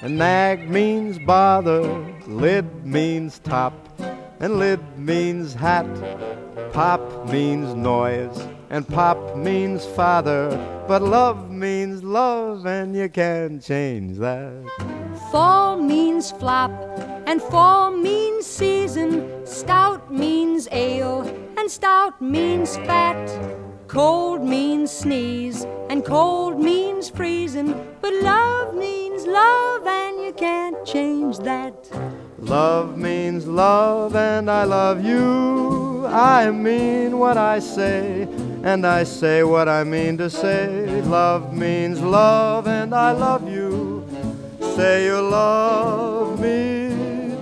and nag means bother. Lid means top, and lid means hat. Pop means noise, and pop means father. But love means love, and you can't change that. Fall means flop, and fall means season. Stout means ale, and stout means fat. Cold means sneeze, and cold means freezing. But love means love, and you can't change that. Love means love, and I love you. I mean what I say, and I say what I mean to say. Love means love, and I love you. Say you love me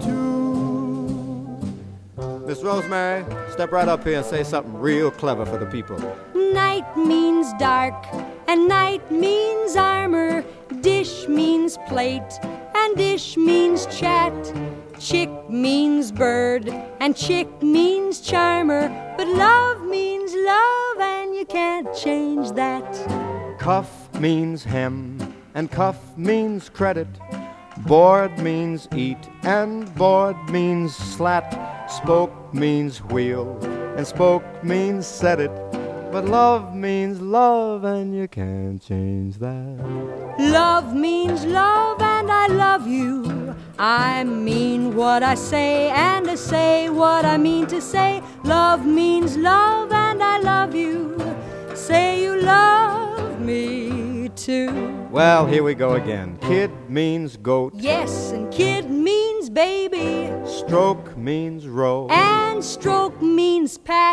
too. Miss Rosemary, step right up here and say something real clever for the people. Night means dark, and night means armor. Dish means plate, and dish means chat. Chick means bird, and chick means charmer. But love means love, and you can't change that. Cuff means hem, and cuff means credit. Board means eat, and board means slat. Spoke means wheel, and spoke means set it. But love means love, and you can't change that. Love means love, and I love you. I mean what I say, and I say what I mean to say. Love means love, and I love you. Say you love me too. Well, here we go again. Kid means goat. Yes, and kid means baby. Stroke means row. And stroke means pat.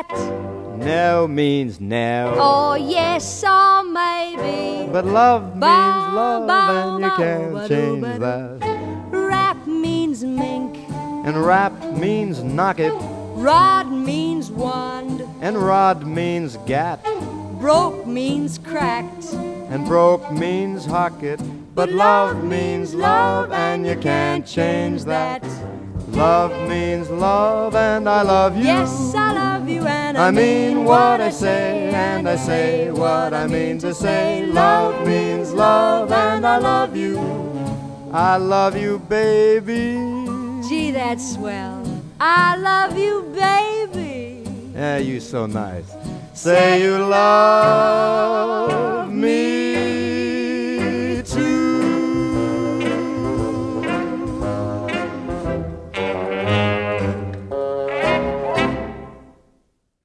No means no. Oh, yes, or maybe. But love means love, and you can't change that. Rap means mink. And rap means knock it. Rod means wand. And rod means gat. Broke means cracked. And broke means hock it. But love means love, and you can't change that. Love means love, and I love you. Yes, I love you, and I mean what I say, and I say what I mean to say. Love means love, and I love you. I love you, baby. Gee, that's swell. I love you, baby. Yeah, you so nice. Say you love me.